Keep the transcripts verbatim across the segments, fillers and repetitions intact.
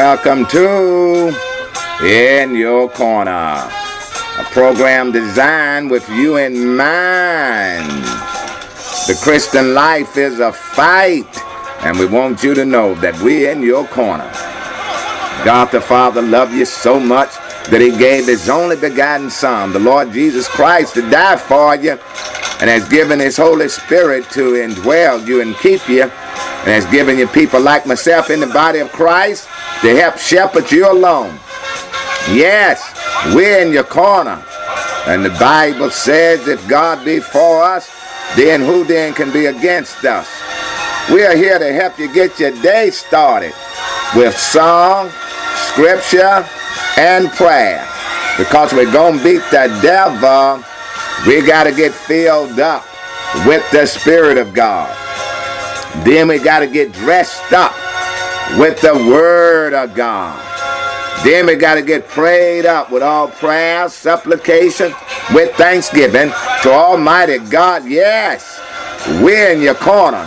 Welcome to In Your Corner, a program designed with you in mind. The Christian life is a fight, and we want you to know that we're in your corner. God the Father loved you so much that he gave his only begotten Son, the Lord Jesus Christ, to die for you, and has given his Holy Spirit to indwell you and keep you, and has given you people like myself in the body of Christ to help shepherd you along. Yes, we're in your corner. And the Bible says if God be for us, then who then can be against us? We are here to help you get your day started with song, scripture, and prayer. Because we're going to beat the devil, we got to get filled up with the Spirit of God. Then we got to get dressed up with the Word of God. Then we got to get prayed up with all prayer, supplication, with thanksgiving to Almighty God. Yes, we're in your corner.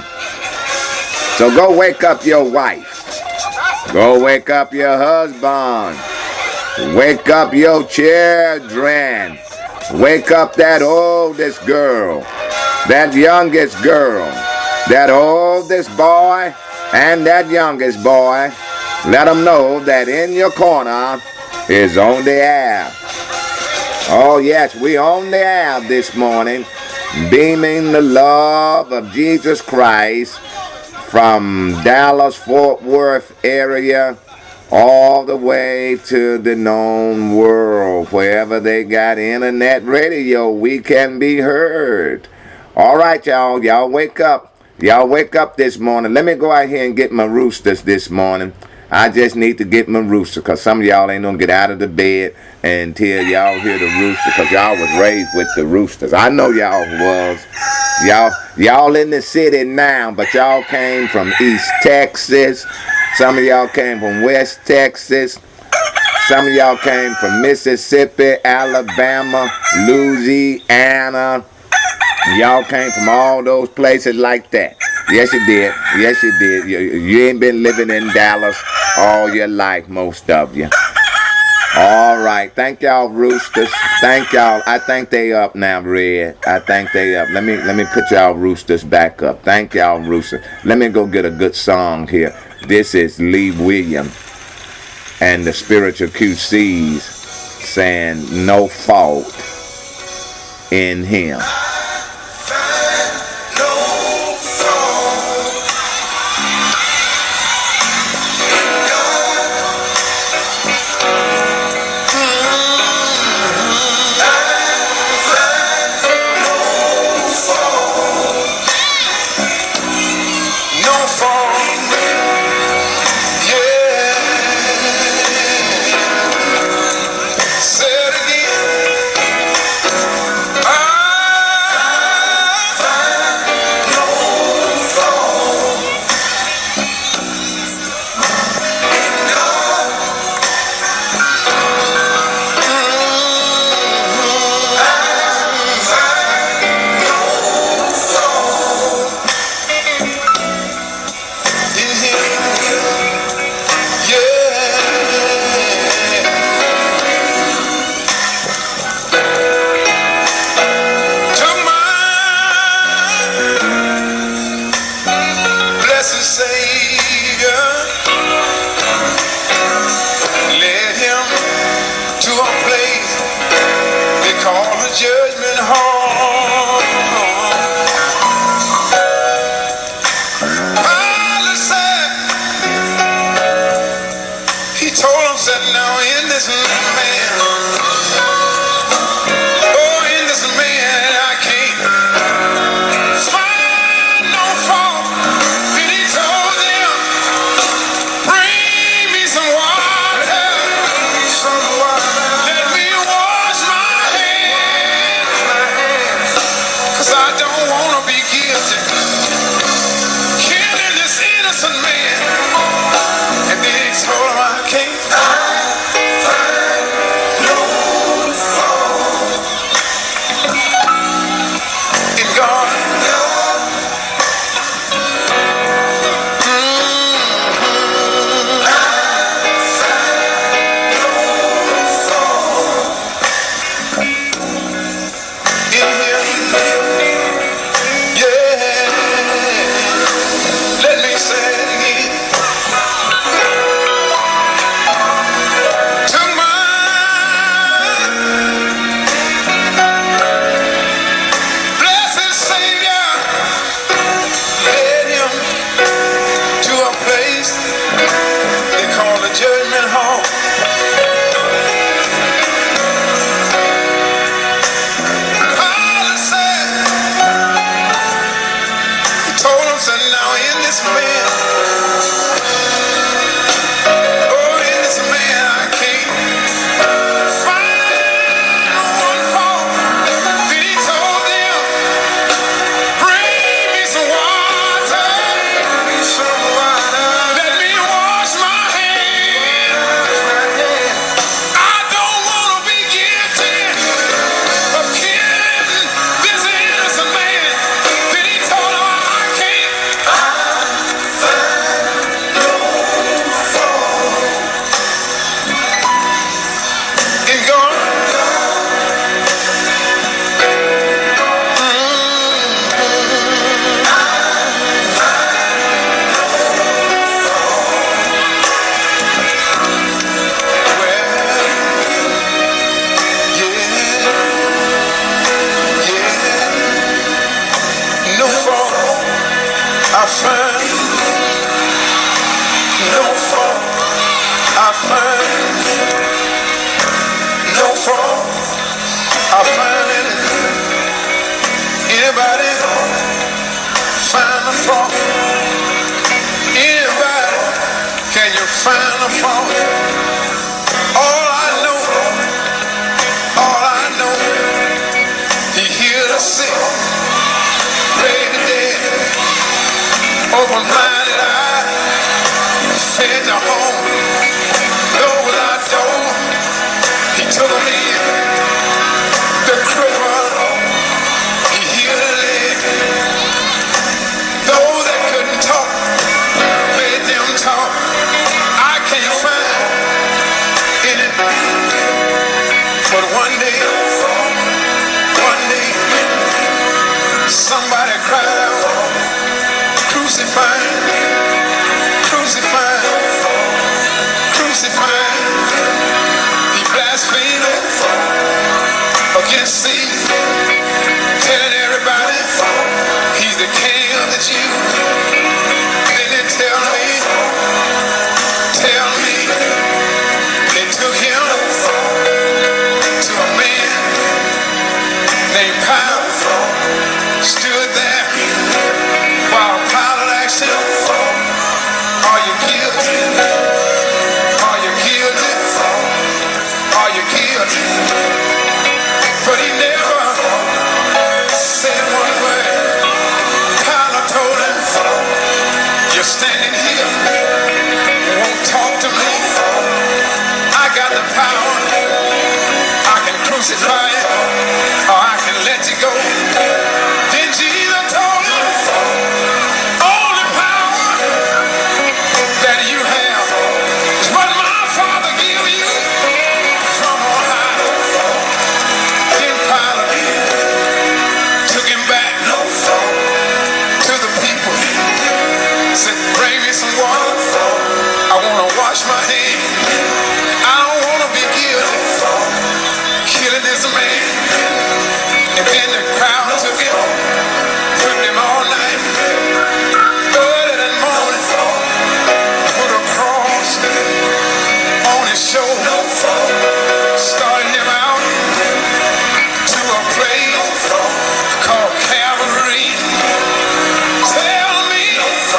So go wake up your wife. Go wake up your husband. Wake up your children. Wake up that oldest girl, that youngest girl, that oldest boy, and that youngest boy. Let them know that In Your Corner is on the air. Oh yes, we on the air this morning, beaming the love of Jesus Christ from Dallas, Fort Worth area all the way to the known world. Wherever they got internet radio, we can be heard. All right, y'all. Y'all wake up. Y'all wake up this morning. Let me go out here and get my roosters this morning. I just need to get my rooster because some of y'all ain't gonna get out of the bed until y'all hear the rooster, because y'all was raised with the roosters. I know y'all was. Y'all, y'all in the city now, but y'all came from East Texas. Some of y'all came from West Texas. Some of y'all came from Mississippi, Alabama, Louisiana. Y'all came from all those places like that. Yes, you did. Yes, you did. You, you ain't been living in Dallas all your life, most of you. All right. Thank y'all, roosters. Thank y'all. I think they up now, Red. I think they up. Let me let me put y'all roosters back up. Thank y'all, roosters. Let me go get a good song here. This is Lee Williams and the Spiritual Q Cs saying No Fault in Him. Say it again. find no fault. I find no fault. I find anything. Anybody find a fault? Anybody, can you find a fault? All I know, all I know, He healed the sick, raised the dead, opened blinded eyes, fed the hungry, those without door, He took them in, the cripple, He healed the leg, those that couldn't talk, made them talk. I can't find anything, but one day, one day, somebody cried out, crucify him, crucify him, crucify him. He blasphemed against Caesar, telling everybody he's the king of the Jews. Then they tell me, tell me, they took him to a man named Pilate, stood there while Pilate asked him, are you guilty? Are you guilty? Are you guilty? But he never said one word. Pilate told him, you're standing here, won't talk to me. I got the power. I can crucify you, or I can let you go. Then Jesus told him, only power that you have is what my Father give you from on high. Then Pilate took him back to the people, said, bring me some water, I want to wash my hands, I don't want to be guilty, killing this man. And then the crowd took him, put him all night, early in the morning, put a cross on his shoulder, started him out to a place called Calvary. Tell me,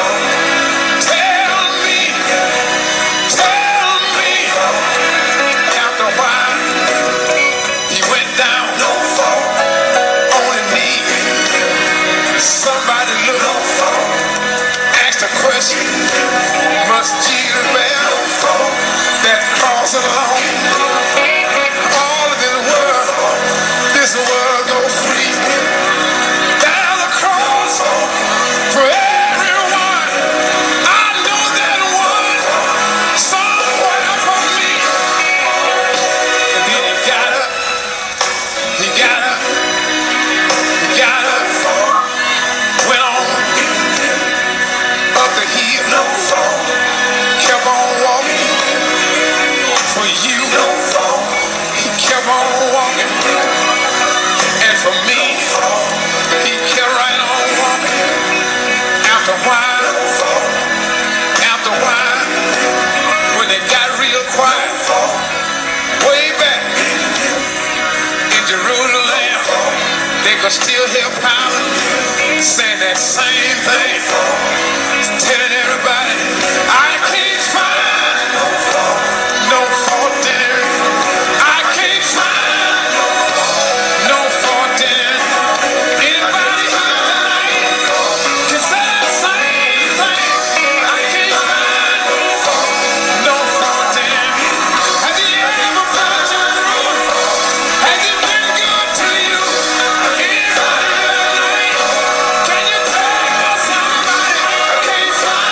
tell me, tell me, after a while, he went down on his knees. Somebody looked, asked a question, must Jesus bear that cross alone? All of this world, this world go free. There's a cross for everyone. I know that one somewhere for me. And then he got up, he got up, he got up, went on up the hill, kept on walking for you. He kept on walking, and for me, he kept right on walking. After a while, after a while, when it got real quiet, way back in Jerusalem, they could still hear Pilate saying that same thing, telling everybody, I can't find no fault in it. I can't find no fault in it. Anybody here tonight can say that same thing. I can't find no fault in it. Has He ever brought you through? Has He been good to you? Anybody here tonight? Can you tell somebody I can't find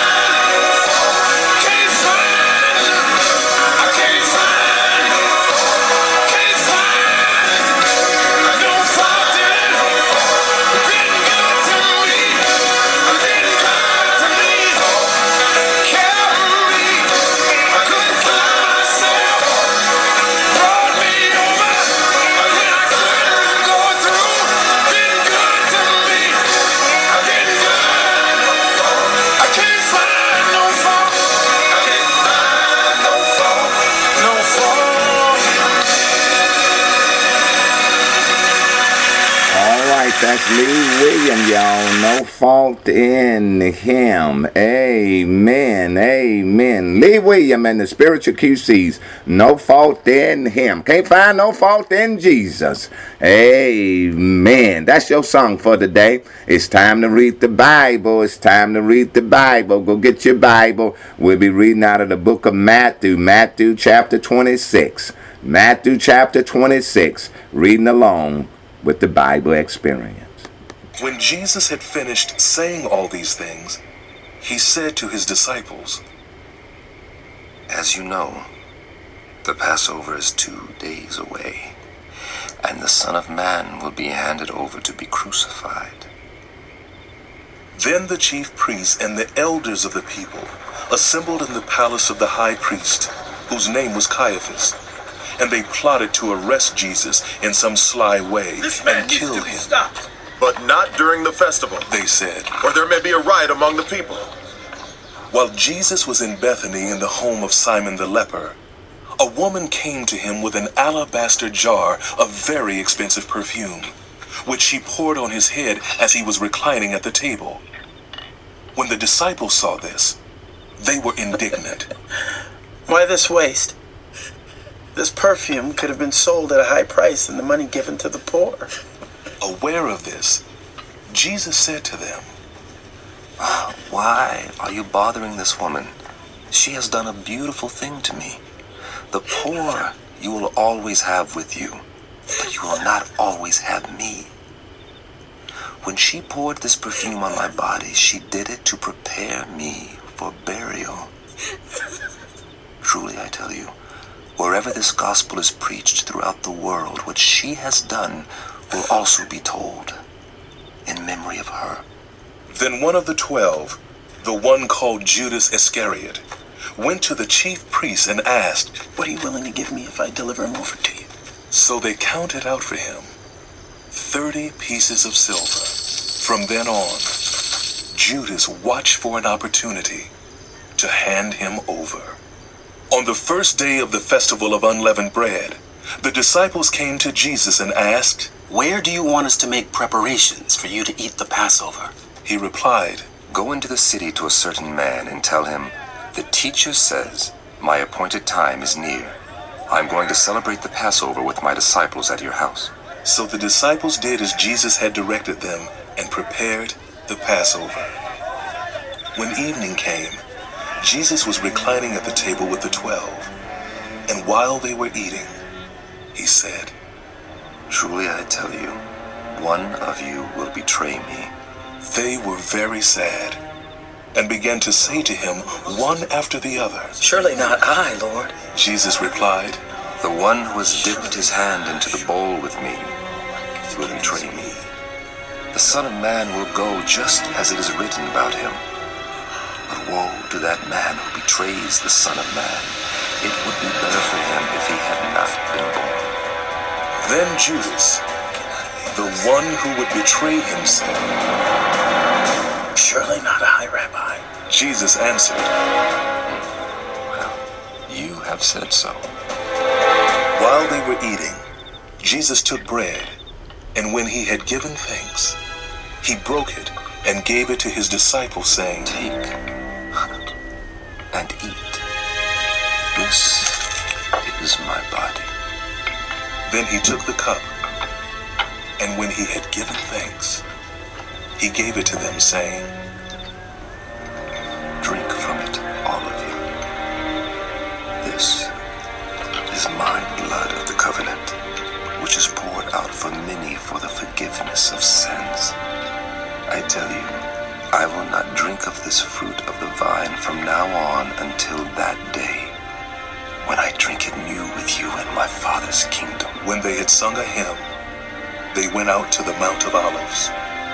right, that's Lee Williams, y'all. No fault in him. Amen. Amen. Lee Williams and the Spiritual Q Cs. No fault in him. Can't find no fault in Jesus. Amen. That's your song for today. It's time to read the Bible. It's time to read the Bible. Go get your Bible. We'll be reading out of the book of Matthew. Matthew chapter twenty-six. Matthew chapter twenty-six. Reading along with the Bible experience. When Jesus had finished saying all these things, he said to his disciples, "As you know, the Passover is two days away, and the Son of Man will be handed over to be crucified." Then the chief priests and the elders of the people assembled in the palace of the high priest, whose name was Caiaphas, and they plotted to arrest Jesus in some sly way and kill him. Stopped. But not during the festival, They said. or there may be a riot among the people. While Jesus was in Bethany in the home of Simon the leper, a woman came to him with an alabaster jar of very expensive perfume, which she poured on his head as he was reclining at the table. When the disciples saw this, they were indignant. Why this waste? This perfume could have been sold at a high price and the money given to the poor. Aware of this, Jesus said to them, "Why are you bothering this woman? She has done a beautiful thing to me. The poor you will always have with you, but you will not always have me. When she poured this perfume on my body, she did it to prepare me for burial. Truly, I tell you, wherever this gospel is preached throughout the world, what she has done will also be told in memory of her." Then one of the twelve, the one called Judas Iscariot, went to the chief priests and asked, What are you willing to give me if I deliver him over to you? So they counted out for him thirty pieces of silver. From then on, Judas watched for an opportunity to hand him over. On the first day of the festival of unleavened bread, the disciples came to Jesus and asked, "Where do you want us to make preparations for you to eat the Passover?" He replied, "Go into the city to a certain man and tell him, 'The teacher says, my appointed time is near. I'm going to celebrate the Passover with my disciples at your house.'" So the disciples did as Jesus had directed them and prepared the Passover. When evening came, Jesus was reclining at the table with the twelve, and while they were eating, he said, "Truly I tell you, one of you will betray me." They were very sad and began to say to him one after the other. Surely not I, Lord. Jesus replied, "The one who has dipped his hand into the bowl with me will betray me. The Son of Man will go just as it is written about him. But woe to that man who betrays the Son of Man. It would be better for him if he had not been born." Then Judas, the one who would betray him, said, Surely not I, Rabbi. Jesus answered, "Well, you have said so." While they were eating, Jesus took bread, and when he had given thanks, he broke it and gave it to his disciples, saying, "Take and eat. This is my body." Then he took the cup, and when he had given thanks, he gave it to them, saying, "Drink from it, all of you. This is my blood of the covenant, which is poured out for many for the forgiveness of sins. I tell you, I will not drink of this fruit of the vine from now on until that day, when I drink it new with you in my Father's kingdom." When they had sung a hymn, they went out to the Mount of Olives.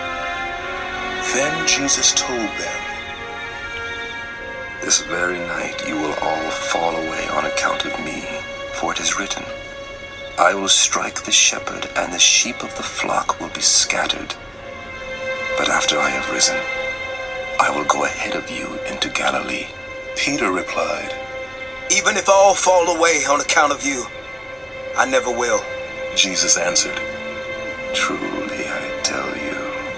Then Jesus told them, "This very night you will all fall away on account of me, for it is written, I will strike the shepherd, and the sheep of the flock will be scattered. But after I have risen, I will go ahead of you into Galilee." Peter replied, "Even if all fall away on account of you, I never will." Jesus answered, Truly, I tell you,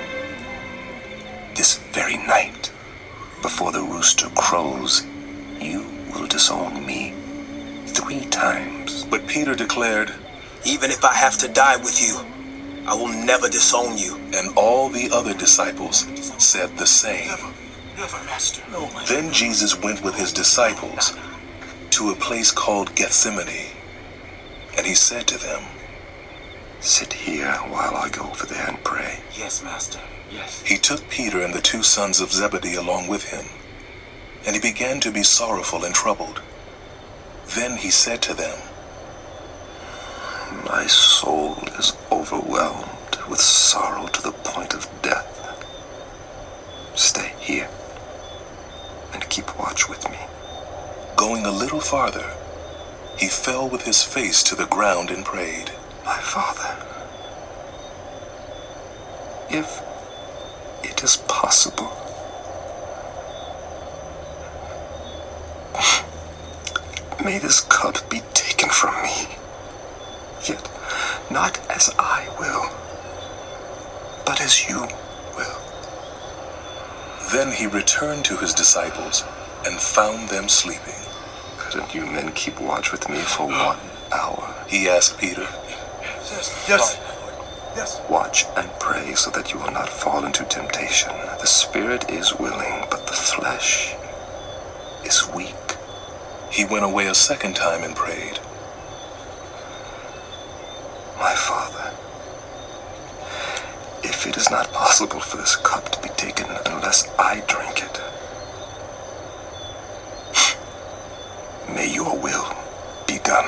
this very night, before the rooster crows, you will disown me three times. But Peter declared, Even if I have to die with you, I will never disown you. and all the other disciples said the same. Never, Master. No, Then Jesus went with his disciples to a place called Gethsemane, and he said to them, Sit here while I go over there and pray. Yes, Master. Yes. He took Peter and the two sons of Zebedee along with him, and he began to be sorrowful and troubled. Then he said to them, My soul is overwhelmed with sorrow to the point of death. Stay here and keep watch with me. Going a little farther, he fell with his face to the ground and prayed, My Father, if it is possible, may this cup be taken from me, yet not as I will, but as you will. Then he returned to his disciples and found them sleeping. Couldn't you men keep watch with me for one hour? He asked Peter, Yes. Watch and pray so that you will not fall into temptation. The spirit is willing, but the flesh is weak. He went away a second time and prayed, My Father, if it is not possible for this cup to be taken unless I drink it, may your will be done.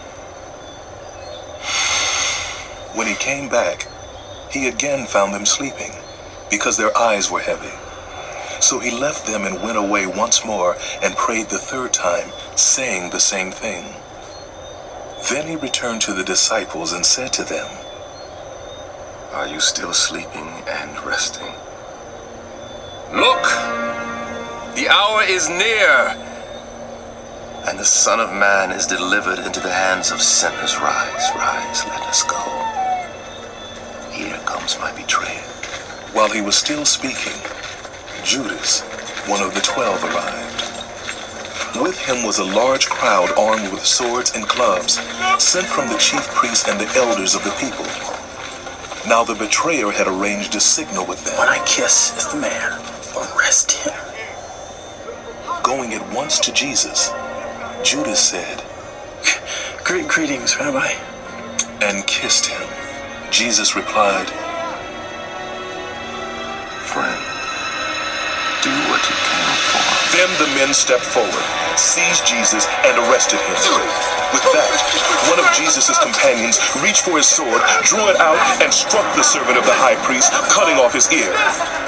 When he came back, he again found them sleeping, because their eyes were heavy. So he left them and went away once more and prayed the third time, saying the same thing. Then he returned to the disciples and said to them, Are you still sleeping and resting? Look! The hour is near, and the Son of Man is delivered into the hands of sinners. Rise, rise, let us go. Here comes my betrayer. While he was still speaking, Judas, one of the twelve, arrived. With him was a large crowd armed with swords and clubs, sent from the chief priests and the elders of the people. Now the betrayer had arranged a signal with them. When I kiss is the man, arrest him. Going at once to Jesus, Judas said, Great greetings, Rabbi. and kissed him. Jesus replied, Friend, do what you can for me. Then the men stepped forward, seized Jesus, and arrested him. With that, one of Jesus' companions reached for his sword, drew it out, and struck the servant of the high priest, cutting off his ear.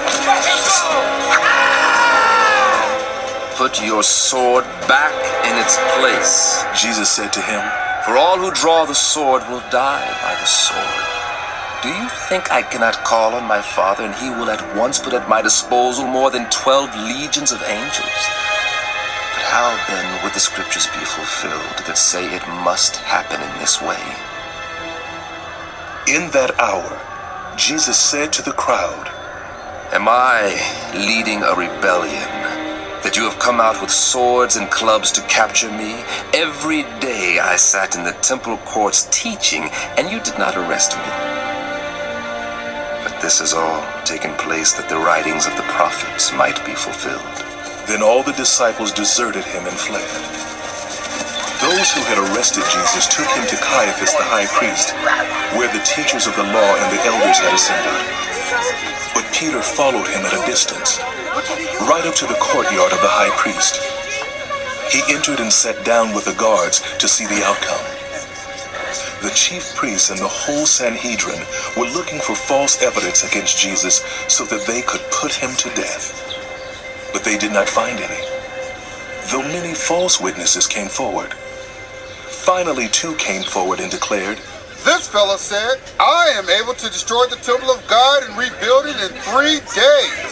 Put your sword back in its place. Jesus said to him, For all who draw the sword will die by the sword. Do you think I cannot call on my Father, and he will at once put at my disposal more than twelve legions of angels? But how then would the scriptures be fulfilled that say it must happen in this way? In that hour, Jesus said to the crowd, Am I leading a rebellion, that you have come out with swords and clubs to capture me? Every day I sat in the temple courts teaching, and you did not arrest me. But this has all taken place that the writings of the prophets might be fulfilled. Then all the disciples deserted him and fled. Those who had arrested Jesus took him to Caiaphas the high priest, where the teachers of the law and the elders had assembled. But Peter followed him at a distance, right up to the courtyard of the high priest. He entered and sat down with the guards to see the outcome. The chief priests and the whole Sanhedrin were looking for false evidence against Jesus so that they could put him to death. But they did not find any, though many false witnesses came forward. Finally, two came forward and declared, This fellow said, I am able to destroy the temple of God and rebuild it in three days.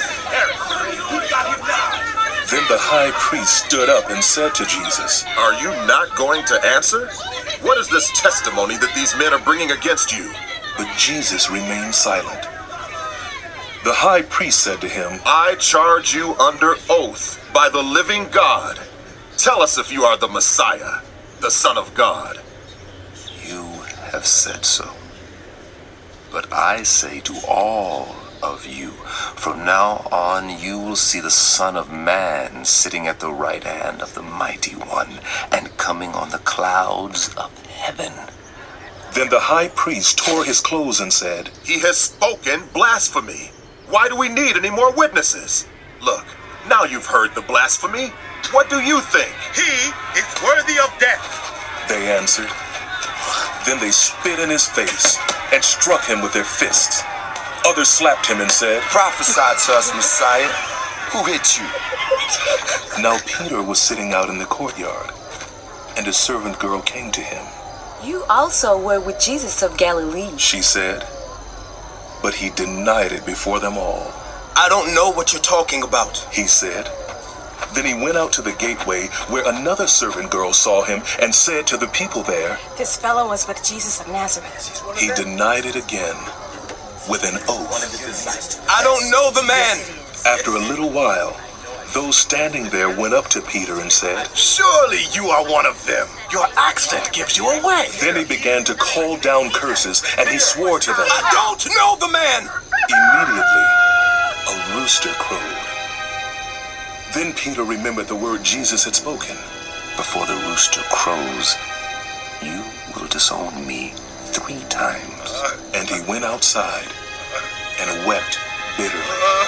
Then the high priest stood up and said to Jesus, Are you not going to answer? What is this testimony that these men are bringing against you? But Jesus remained silent. The high priest said to him, I charge you under oath by the living God. Tell us if you are the Messiah, the Son of God. You have said so. But I say to all of you, from now on you will see the Son of Man sitting at the right hand of the Mighty One and coming on the clouds of heaven. Then the high priest tore his clothes and said, He has spoken blasphemy. Why do we need any more witnesses? Look, now you've heard the blasphemy. What do you think? He is worthy of death. They answered. Then they spit in his face and struck him with their fists. Others slapped him and said, Prophesy to us, Messiah. Who hit you? Now Peter was sitting out in the courtyard, and a servant girl came to him. You also were with Jesus of Galilee, she said, but he denied it before them all. I don't know what you're talking about, he said. Then he went out to the gateway where another servant girl saw him and said to the people there, This fellow was with Jesus of Nazareth. He denied it again with an oath. I don't know the man. After a little while, those standing there went up to Peter and said, Surely you are one of them. Your accent gives you away. Then he began to call down curses, and he swore to them. I don't know the man. Immediately, a rooster crowed. Then Peter remembered the word Jesus had spoken. Before the rooster crows, you will disown me three times. And he went outside and wept bitterly.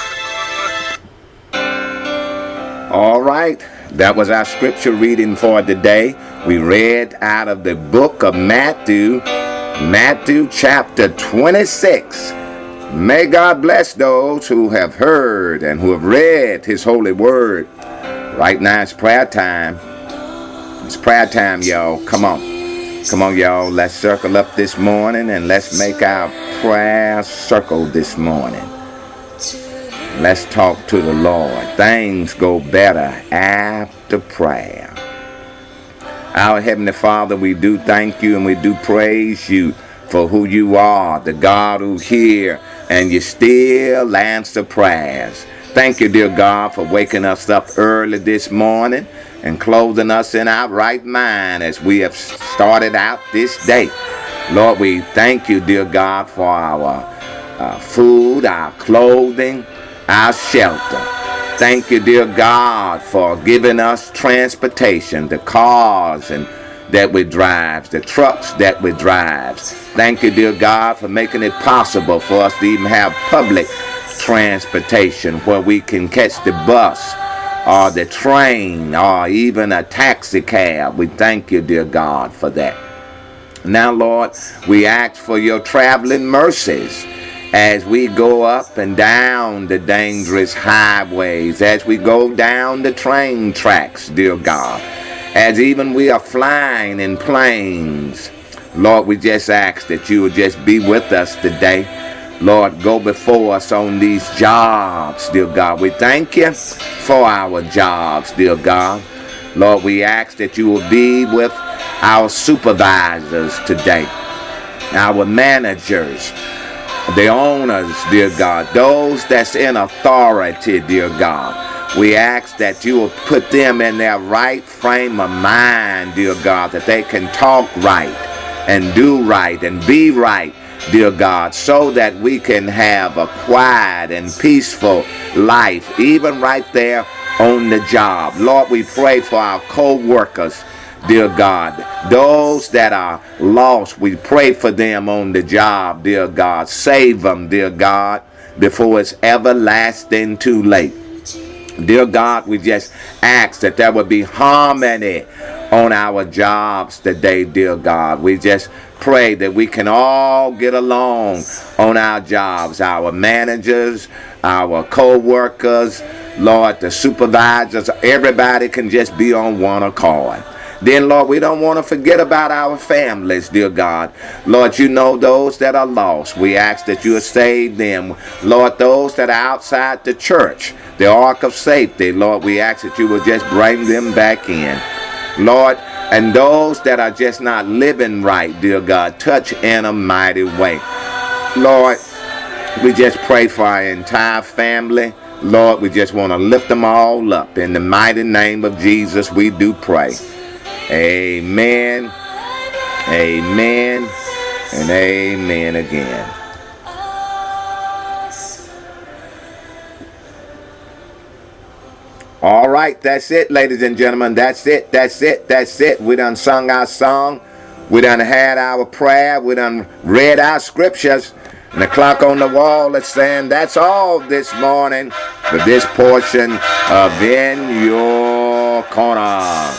All right, that was our scripture reading for today. We read out of the book of Matthew, Matthew chapter twenty-six. May God bless those who have heard and who have read his holy word. Right now it's prayer time. It's prayer time, y'all. Come on. Come on, y'all. Let's circle up this morning and let's make our prayer circle this morning. Let's talk to the Lord. Things go better after prayer. Our Heavenly Father, we do thank you and we do praise you for who you are, the God who hears and you still answer prayers. Thank you, dear God, for waking us up early this morning and clothing us in our right mind as we have started out this day. Lord, we thank you, dear God, for our uh, food, our clothing, our shelter. Thank you, dear God, for giving us transportation, the cars and that we drive, the trucks that we drive. Thank you, dear God, for making it possible for us to even have public transportation where we can catch the bus or the train or even a taxi cab. We thank you, dear God, for that. Now, Lord, we ask for your traveling mercies as we go up and down the dangerous highways, as we go down the train tracks, dear God, as even we are flying in planes. Lord, we just ask that you would just be with us today. Lord, go before us on these jobs, dear God. We thank you for our jobs, dear God. Lord, we ask that you will be with our supervisors today, our managers, the owners, dear God, those that's in authority, dear God. We ask that you will put them in their right frame of mind, dear God, that they can talk right and do right and be right, dear God, so that we can have a quiet and peaceful life, even right there on the job. Lord, we pray for our co-workers, dear God, those that are lost. We pray for them on the job, dear God. Save them, dear God, before it's everlasting too late. Dear God, we just ask that there would be harmony on our jobs today, dear God. We just pray that we can all get along on our jobs, our managers, our co-workers, Lord, the supervisors. Everybody can just be on one accord. Then, Lord, we don't want to forget about our families, dear God. Lord, you know those that are lost. We ask that you will save them. Lord, those that are outside the church, the ark of safety, Lord, we ask that you will just bring them back in. Lord, and those that are just not living right, dear God, touch in a mighty way. Lord, we just pray for our entire family. Lord, we just want to lift them all up. In the mighty name of Jesus, we do pray. Amen, amen, and amen again. All right, that's it, ladies and gentlemen. That's it, that's it, that's it. We done sung our song. We done had our prayer. We done read our scriptures. And the clock on the wall is saying that's all this morning for this portion of In Your Corner.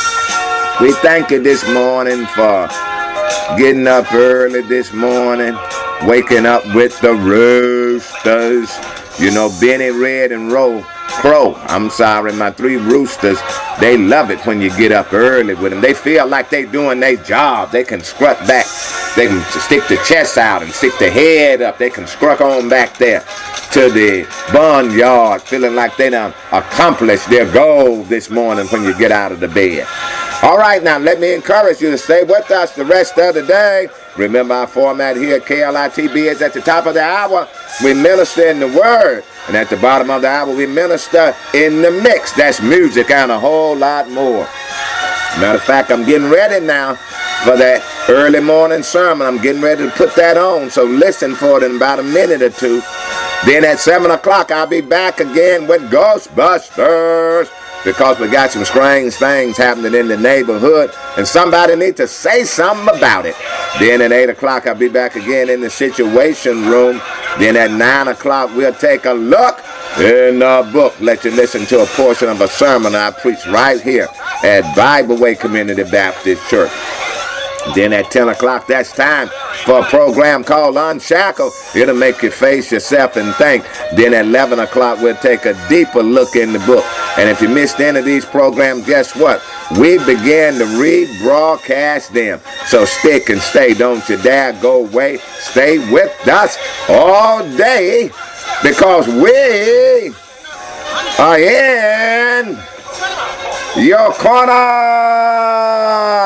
We thank you this morning for getting up early this morning, waking up with the roosters. You know, Benny, Red, and Roe. Crow, I'm sorry, my three roosters, they love it when you get up early with them. They feel like they doing their job. They can strut back. They can stick the chest out and stick the head up. They can struck on back there to the barnyard, feeling like they done accomplished their goal this morning when you get out of the bed. All right, now let me encourage you to stay with us the rest of the day. Remember, our format here at K L I T B is at the top of the hour, we minister in the Word. And at the bottom of the hour, we minister in the mix. That's music and a whole lot more. Matter of fact, I'm getting ready now for that early morning sermon. I'm getting ready to put that on, so listen for it in about a minute or two. Then at seven o'clock, I'll be back again with Ghostbusters, because we got some strange things happening in the neighborhood, and somebody needs to say something about it. Then at eight o'clock, I'll be back again in the Situation Room. Then at nine o'clock, we'll take a look in the book. Let you listen to a portion of a sermon I preached right here at Bible Way Community Baptist Church. Then at ten o'clock, that's time for a program called Unshackled. It'll make you face yourself and think. Then at eleven o'clock, we'll take a deeper look in the book. And if you missed any of these programs, guess what? We began to rebroadcast them. So stick and stay. Don't you dare go away. Stay with us all day, because we are in your corner.